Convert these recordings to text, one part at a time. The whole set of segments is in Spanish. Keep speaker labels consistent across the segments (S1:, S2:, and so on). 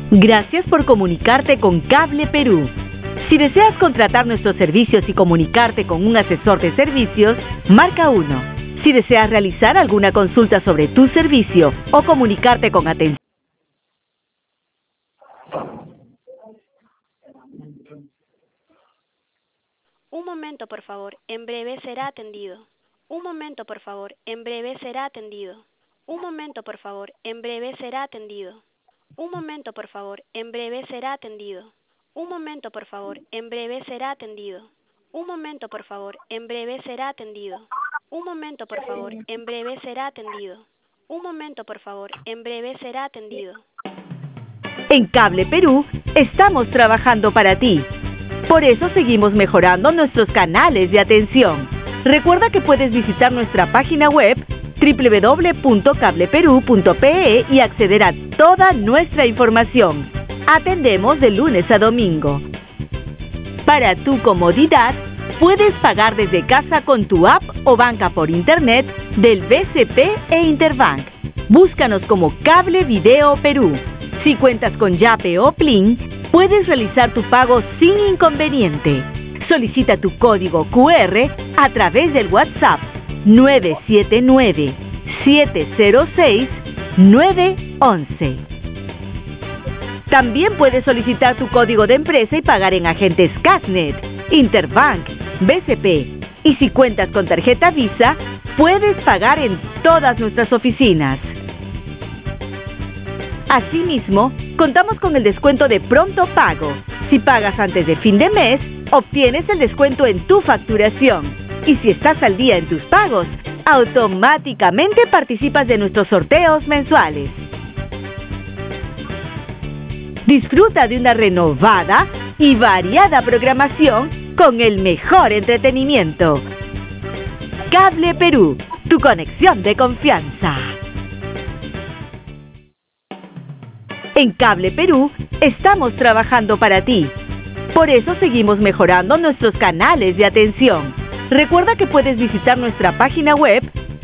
S1: Gracias por comunicarte con Cable Perú. Si deseas contratar nuestros servicios y comunicarte con un asesor de servicios, marca 1. Si deseas realizar alguna consulta sobre tu servicio o comunicarte con atención.
S2: Un momento, por favor. En breve será atendido. Un momento, por favor. En breve será atendido. Un momento, por favor. En breve será atendido. Un momento, por favor. En breve será atendido. Un momento, por favor. En breve será atendido. Un momento, por favor. En breve será atendido. Un momento, por favor. En breve será atendido. Un momento, por favor. En breve será atendido.
S1: En Cable Perú estamos trabajando para ti. Por eso seguimos mejorando nuestros canales de atención. Recuerda que puedes visitar nuestra página web www.cableperu.pe y acceder a toda nuestra información. Atendemos de lunes a domingo. Para tu comodidad, puedes pagar desde casa con tu app o banca por internet del BCP e Interbank. Búscanos como Cable Video Perú. Si cuentas con Yape o Plin, puedes realizar tu pago sin inconveniente. Solicita tu código QR a través del WhatsApp 979-706-911. También puedes solicitar tu código de empresa y pagar en agentes Casnet, Interbank, BCP. Y si cuentas con tarjeta Visa, puedes pagar en todas nuestras oficinas. Asimismo, contamos con el descuento de pronto pago. Si pagas antes de fin de mes, obtienes el descuento en tu facturación. Y si estás al día en tus pagos, automáticamente participas de nuestros sorteos mensuales. Disfruta de una renovada y variada programación con el mejor entretenimiento. Cable Perú, tu conexión de confianza. En Cable Perú estamos trabajando para ti. Por eso seguimos mejorando nuestros canales de atención. Recuerda que puedes visitar nuestra página web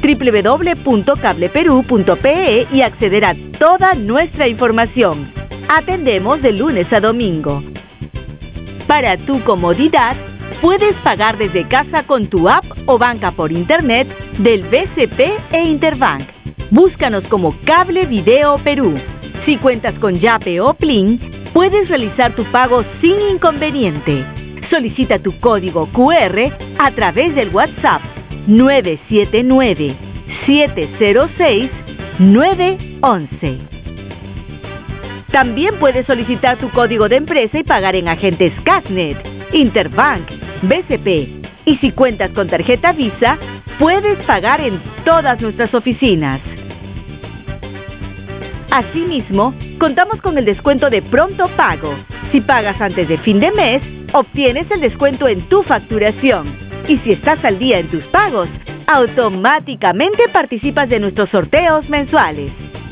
S1: www.cableperu.pe y acceder a toda nuestra información. Atendemos de lunes a domingo. Para tu comodidad, puedes pagar desde casa con tu app o banca por internet del BCP e Interbank. Búscanos como Cable Video Perú. Si cuentas con Yape o Plin, puedes realizar tu pago sin inconveniente. Solicita tu código QR a través del WhatsApp 979-706-911. También puedes solicitar tu código de empresa y pagar en agentes Casnet, Interbank, BCP. Y si cuentas con tarjeta Visa, puedes pagar en todas nuestras oficinas. Asimismo, contamos con el descuento de pronto pago. Si pagas antes de fin de mes, obtienes el descuento en tu facturación. Y si estás al día en tus pagos, automáticamente participas de nuestros sorteos mensuales.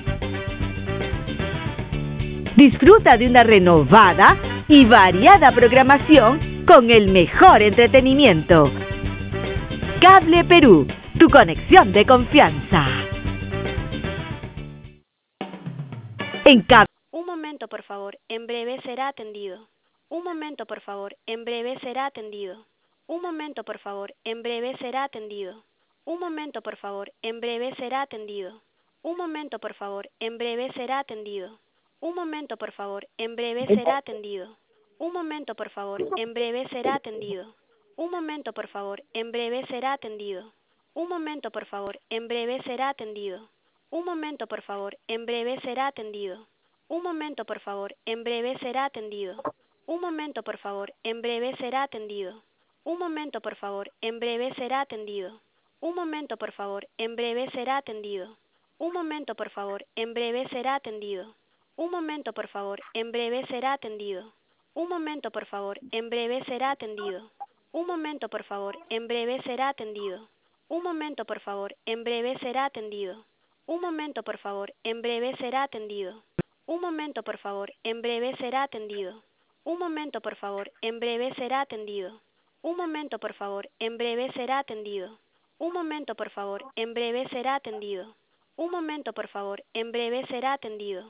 S1: Disfruta de una renovada y variada programación con el mejor entretenimiento. Cable Perú, tu conexión de confianza.
S2: Un momento, por favor. En breve será atendido. Un momento, por favor. En breve será atendido. Un momento, por favor. En breve será atendido. Un momento, por favor. En breve será atendido. Un momento, por favor. En breve será atendido. Un momento, por favor. En breve será atendido. Un momento, por favor. En breve será atendido. Un momento, por favor. En breve será atendido. Un momento, por favor. En breve será atendido. Un momento, por favor. En breve será atendido. Un momento, por favor. En breve será atendido. Un momento, por favor. En breve será atendido. Un momento, por favor. En breve será atendido. Un momento, por favor. En breve será atendido. Un momento, por favor. En breve será atendido. Un momento, por favor. En breve será atendido. Un momento, por favor. En breve será atendido. Un momento, por favor. En breve será atendido. Un momento, por favor. En breve será atendido. Un momento, por favor. En breve será atendido. Un momento, por favor. En breve será atendido. Un momento, por favor. En breve será atendido. Un momento, por favor. En breve será atendido. Un momento, por favor. En breve será atendido. Un momento, por favor. En breve será atendido.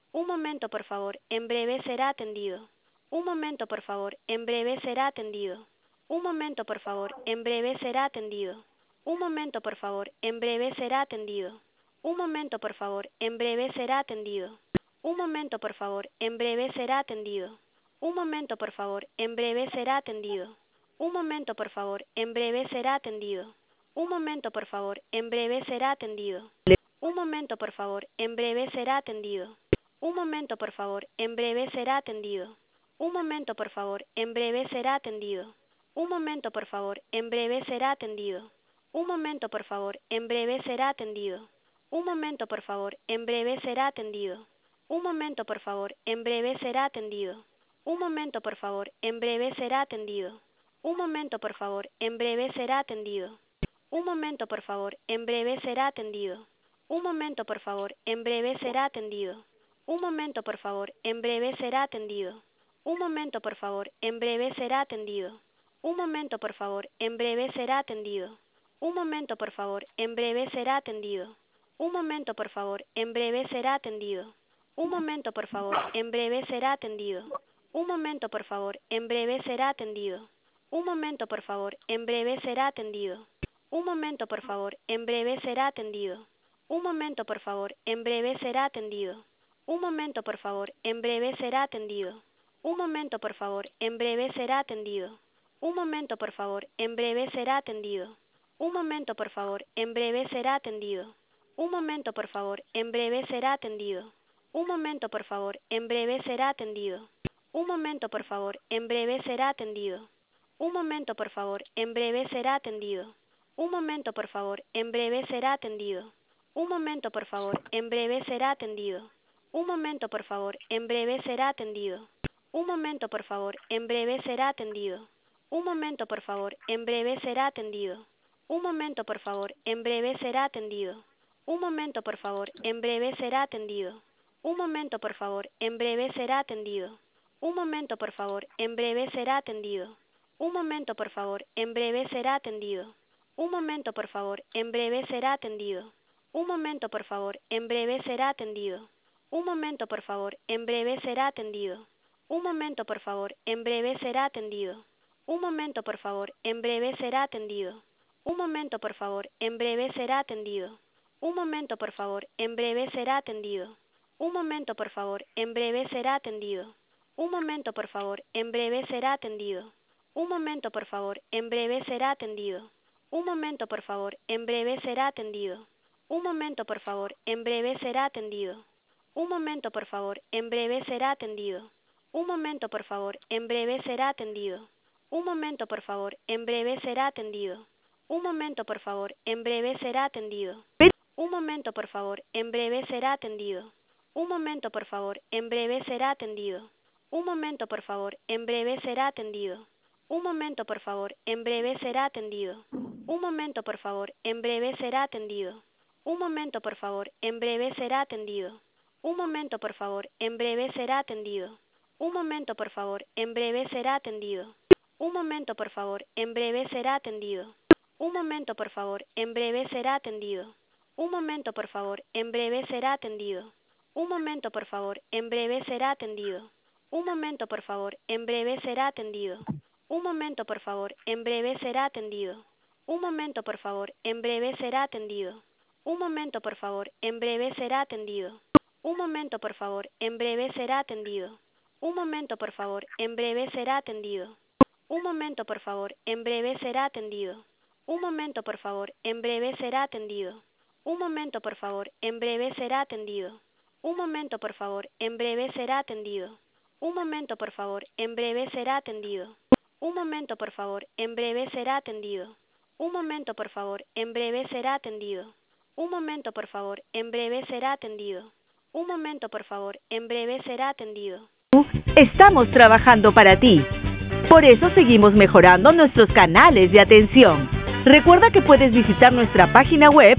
S2: Un momento, por favor, en breve será atendido. Un momento, por favor, en breve será atendido. Un momento, por favor, en breve será atendido. Un momento, por favor, en breve será atendido. Un momento, por favor, en breve será atendido. Un momento, por favor, en breve será atendido. Un momento, por favor, en breve será atendido. Un momento, por favor, en breve será atendido. Un momento, por favor, en breve será atendido. Un momento, por favor, en breve será atendido. Un momento, por favor, en breve será atendido. Un momento, por favor, en breve será atendido. Un momento, por favor, en breve será atendido. Un momento, por favor, en breve será atendido. Un momento, por favor, en breve será atendido. Un momento, por favor, en breve será atendido. Un momento, por favor, en breve será atendido. Un momento, por favor, en breve será atendido. Un momento, por favor, en breve será atendido. Un momento, por favor, en breve será atendido. Un momento, por favor, en breve será atendido. Un momento, por favor, en breve será atendido. Un momento, por favor, en breve será atendido. Un momento, por favor, en breve será atendido. Un momento, por favor, en breve será atendido. Un momento, por favor, en breve será atendido. Un momento, por favor, en breve será atendido. Un momento, por favor, en breve será atendido. Un momento, por favor, en breve será atendido. Un momento, por favor, en breve será atendido. Un momento, por favor, en breve será atendido. Un momento, por favor, en breve será atendido. Un momento, por favor, en breve será atendido. Un momento, por favor, en breve será atendido. Un momento, por favor, en breve será atendido. Un momento, por favor, en breve será atendido. Un momento, por favor, en breve será atendido. Un momento, por favor, en breve será atendido. Un momento, por favor, en breve será atendido. Un momento, por favor, en breve será atendido. Un momento, por favor, en breve será atendido. Un momento, por favor, en breve será atendido. Un momento, por favor, en breve será atendido. Un momento, por favor, en breve será atendido. Un momento, por favor, en breve será atendido. Un momento, por favor, en breve será atendido. Un momento, por favor, en breve será atendido. Un momento, por favor, en breve será atendido. Un momento, por favor, en breve será atendido. Un momento, por favor, en breve será atendido. Un momento, por favor, en breve será atendido. Un momento, por favor, en breve será atendido. Un momento, por favor, en breve será atendido. Un momento, por favor, en breve será atendido. Un momento, por favor, en breve será atendido. Un momento, por favor, en breve será atendido. Un momento, por favor, en breve será atendido. Un momento, por favor, en breve será atendido. Un momento, por favor, en breve será atendido. Un momento, por favor, en breve será atendido. Un momento, por favor, en breve será atendido. Un momento, por favor, en breve será atendido. Un momento, por favor, en breve será atendido. Un momento, por favor, en breve será atendido. Un momento, por favor, en breve será atendido. Un momento, por favor, en breve será atendido. Un momento, por favor, en breve será atendido. Un momento, por favor, en breve será atendido. Un momento, por favor, en breve será atendido. Un momento, por favor, en breve será atendido. Un momento, por favor, en breve será atendido. Un momento, por favor, en breve será atendido. Un momento, por favor, en breve será atendido. Un momento, por favor, en breve será atendido. Un momento, por favor, en breve será atendido. Un momento, por favor, en breve será atendido. Un momento, por favor, en breve será atendido. Un momento, por favor, en breve será atendido. Un momento, por favor, en breve será atendido. Un momento, por favor, en breve será atendido. Un momento, por favor, en breve será atendido. Un momento, por favor, en breve será atendido. Un momento, por favor, en breve será atendido. Un momento, por favor, en breve será atendido. Un momento, por favor, en breve será atendido. Un momento, por favor, en breve será atendido. Un momento, por favor, en breve será atendido. Un momento, por favor, en breve será atendido. Un momento, por favor, en breve será atendido. Un momento, por favor, en breve será atendido. Un momento, por favor, en breve será atendido.
S1: Estamos trabajando para ti. Por eso seguimos mejorando nuestros canales de atención. Recuerda que puedes visitar nuestra página web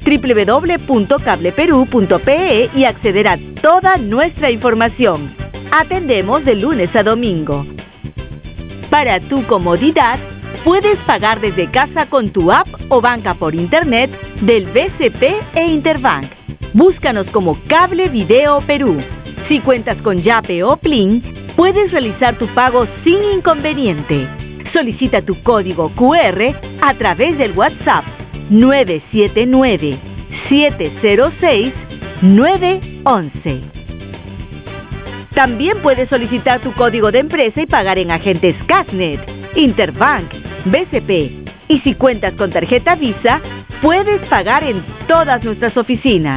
S1: www.cableperu.pe y acceder a toda nuestra información. Atendemos de lunes a domingo. Para tu comodidad, puedes pagar desde casa con tu app o banca por internet del BCP e Interbank. Búscanos como Cable Video Perú. Si cuentas con Yape o Plin, puedes realizar tu pago sin inconveniente. Solicita tu código QR a través del WhatsApp 979-706-911. También puedes solicitar tu código de empresa y pagar en agentes Cashnet, Interbank, BCP. Y si cuentas con tarjeta Visa, puedes pagar en todas nuestras oficinas.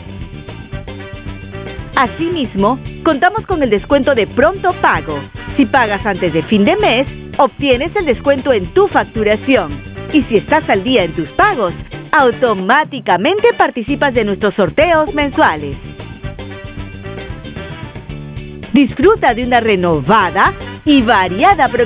S1: Asimismo, contamos con el descuento de pronto pago. Si pagas antes de fin de mes, obtienes el descuento en tu facturación. Y si estás al día en tus pagos, automáticamente participas de nuestros sorteos mensuales. Disfruta de una renovada y variada programación